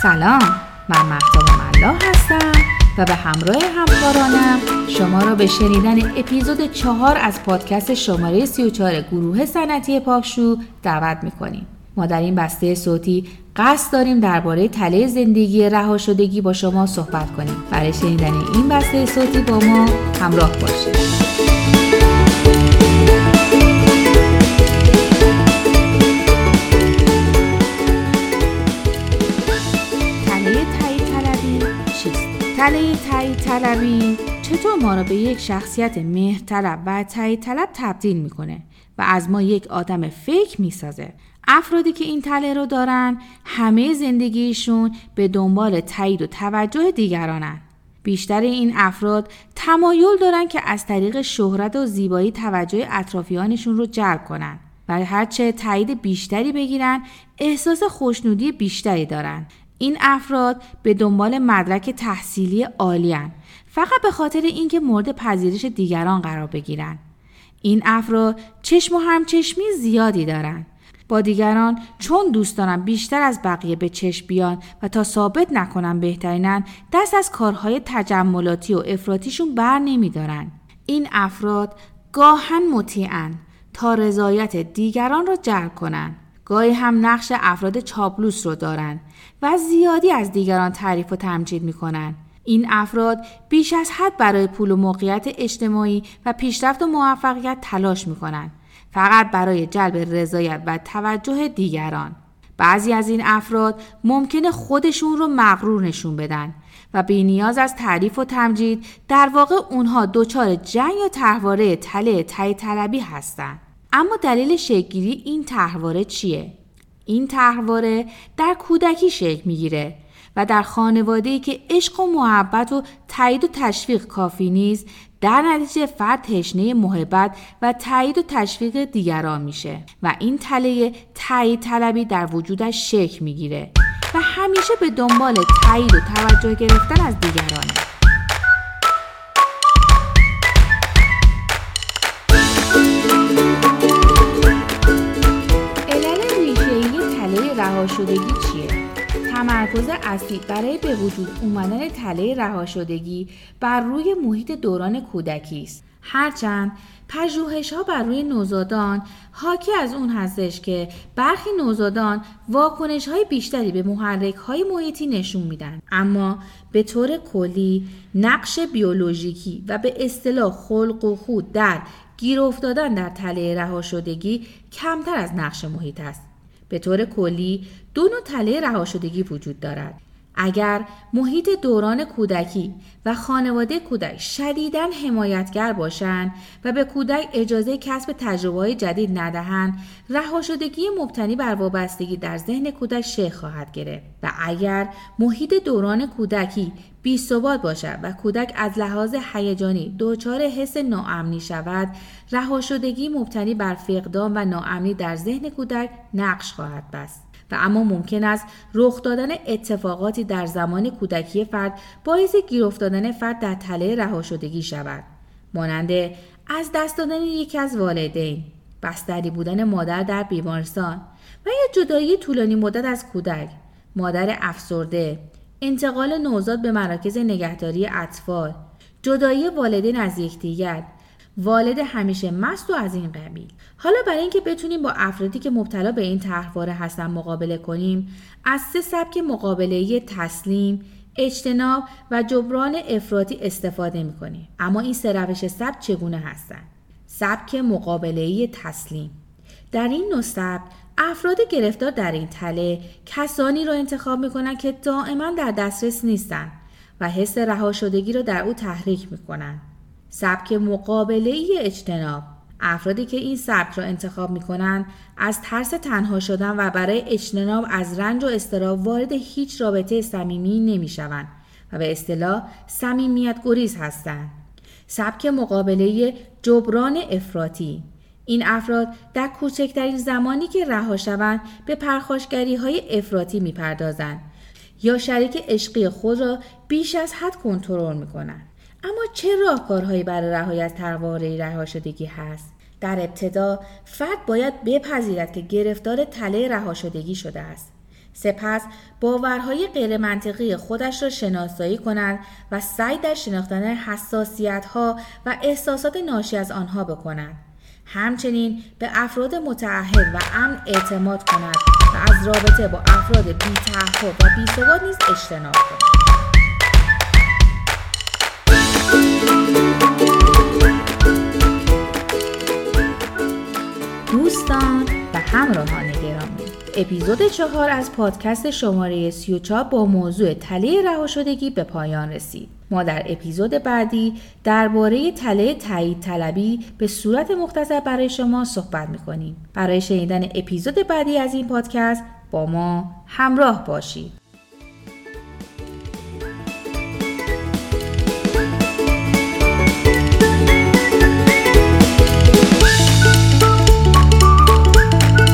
سلام، من مهتاب ملاح هستم و به همراه همکارانم شما را به شنیدن اپیزود 4 از پادکست شماره 34 گروه صنعتی پاکشو دعوت می‌کنیم. ما در این بسته صوتی قصد داریم درباره تله زندگی رهاشدگی با شما صحبت کنیم. برای شنیدن این بسته صوتی با ما همراه باشید. تله تایید طلبی چطور ما را به یک شخصیت مهرطلب و تایید طلب تبدیل میکنه و از ما یک آدم فیک میسازه؟ افرادی که این تله رو دارن همه زندگیشون به دنبال تایید و توجه دیگرانن. بیشتر این افراد تمایل دارن که از طریق شهرت و زیبایی توجه اطرافیانشون رو جلب کنن و هرچه تایید بیشتری بگیرن احساس خوشنودی بیشتری دارن. این افراد به دنبال مدرک تحصیلی عالی‌اند فقط به خاطر اینکه مورد پذیرش دیگران قرار بگیرن. این افراد چشم و همچشمی زیادی دارن با دیگران، چون دوست دارن بیشتر از بقیه به چشم بیان و تا ثابت نکنن بهترینن، دست از کارهای تجملاتی و افراطیشون بر نمیدارن. این افراد گاهن مطیعن تا رضایت دیگران را جلب کنن، گاهی هم نقش افراد چاپلوس رو دارن و زیادی از دیگران تعریف و تمجید میکنن. این افراد بیش از حد برای پول و موقعیت اجتماعی و پیشرفت و موفقیت تلاش میکنن، فقط برای جلب رضایت و توجه دیگران. بعضی از این افراد ممکنه خودشون رو مغرور نشون بدن و بی نیاز از تعریف و تمجید در واقع اونها دچار جنگ یا طرحواره تله تایید طلبی هستن. اما دلیل شکل‌گیری این طرحواره چیه؟ این طرحواره در کودکی شکل میگیره و در خانواده‌ای که عشق و محبت و تایید و تشویق کافی نیست، در نتیجه فرد تشنه محبت و تایید و تشویق دیگران میشه و این تله تایید طلبی در وجودش شکل میگیره و همیشه به دنبال تایید و توجه گرفتن از دیگرانه. رهاشدگی چیه؟ تمرکز اصلی برای به وجود اومدن تله رهاشدگی بر روی محیط دوران کودکی است. هرچند پژوهش‌ها بر روی نوزادان حاکی از اون هستش که برخی نوزادان واکنش‌های بیشتری به محرک‌های محیطی نشون میدن، اما به طور کلی نقش بیولوژیکی و به اصطلاح خلق و خو در گیر افتادن در تله رهاشدگی کمتر از نقش محیط است. به طور کلی دو نوع تله رهاشدگی وجود دارد. اگر محیط دوران کودکی و خانواده کودک شدیداً حمایتگر باشند و به کودک اجازه کسب تجربه‌های جدید ندهند، رهاشدگی مبتنی بر وابستگی در ذهن کودک شکل خواهد گرفت. و اگر محیط دوران کودکی بی‌ثبات باشد و کودک از لحاظ هیجانی دچار حس ناامنی شود، رهاشدگی مبتنی بر فقدان و ناامنی در ذهن کودک نقش خواهد بست. و اما ممکن است رخ دادن اتفاقاتی در زمان کودکی فرد باعث گیر افتادن فرد در تله رهاشدگی شود، مانند از دست دادن یکی از والدین، بستری بودن مادر در بیمارستان و یا جدایی طولانی مدت از کودک، مادر افسرده، انتقال نوزاد به مراکز نگهداری اطفال، جدایی والدین از یکدیگر، والد همیشه مست و از این قبیل. حالا برای اینکه بتونیم با افرادی که مبتلا به این طرحواره هستن مقابله کنیم، از 3 سبک مقابله‌ای تسلیم، اجتناب و جبران افراطی استفاده می‌کنیم. اما این 3 روش سبک چگونه هستند؟ سبک مقابله‌ای تسلیم. در این نوع سبک افراد گرفتار در این تله کسانی را انتخاب می‌کنند که دائما در دسترس نیستند و حس رهاشدگی را در او تحریک می‌کنند. سبک مقابله‌ای اجتناب. افرادی که این سبک را انتخاب می‌کنند از ترس تنها شدن و برای اجتناب از رنج و اضطراب وارد هیچ رابطه صمیمی نمی‌شوند و به اصطلاح صمیمیت گریز هستند. سبک مقابله‌ای جبران افراطی. این افراد در کوچکترین زمانی که رها شوند به پرخاشگری‌های افراطی می‌پردازند یا شریک عشقی خود را بیش از حد کنترل می‌کنند. اما چه راهکارهایی برای رهایی از طرحواره رهاشدگی هست؟ در ابتدا فرد باید بپذیرد که گرفتار تله رهاشدگی شده است. سپس باورهای غیر منطقی خودش را شناسایی کند و سعی در شناختن حساسیت‌ها و احساسات ناشی از آنها بکند. همچنین به افراد متعهد و امن اعتماد کند و از رابطه با افراد بی‌تعهد و بی‌ثبات نیز اجتناب کند. دوستان و همراهان گرامی، اپیزود 4 از پادکست شماره 34 با موضوع تله رها شدگی به پایان رسید. ما در اپیزود بعدی درباره تله تایید طلبی به صورت مختصر برای شما صحبت می‌کنیم. برای شنیدن اپیزود بعدی از این پادکست با ما همراه باشید.